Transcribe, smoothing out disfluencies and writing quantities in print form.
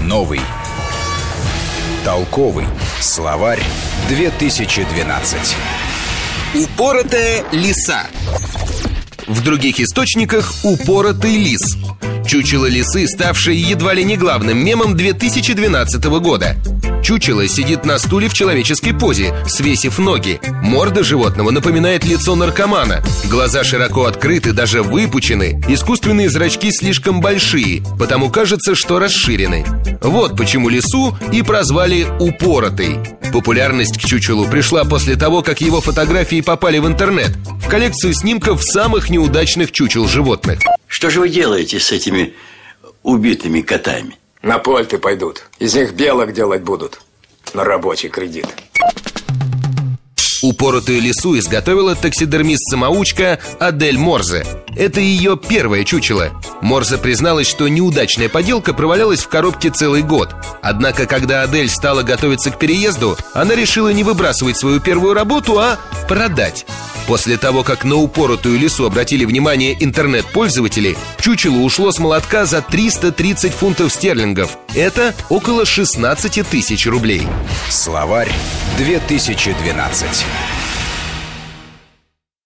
Новый, толковый словарь 2012. Упоротая лиса. В других источниках упоротый лис. Чучело лисы, ставшее едва ли не главным мемом 2012 года. Чучело сидит на стуле в человеческой позе, свесив ноги. Морда животного напоминает лицо наркомана. Глаза широко открыты, даже выпучены. Искусственные зрачки слишком большие, потому кажется, что расширены. Вот почему лису и прозвали упоротой. Популярность к чучелу пришла после того, как его фотографии попали в интернет, в коллекцию снимков самых неудачных чучел животных. Что же вы делаете с этими убитыми котами? На польты пойдут. Из них белок делать будут. На рабочий кредит. Упоротую лису изготовила таксидермист-самоучка Адель Морзе. Это ее первое чучело. Морзе призналась, что неудачная поделка провалялась в коробке целый год. Однако, когда Адель стала готовиться к переезду, она решила не выбрасывать свою первую работу, а продать. После того, как на упоротую лису обратили внимание интернет-пользователи, чучело ушло с молотка за 330 фунтов стерлингов. Это около 16 тысяч рублей. Словарь 2012.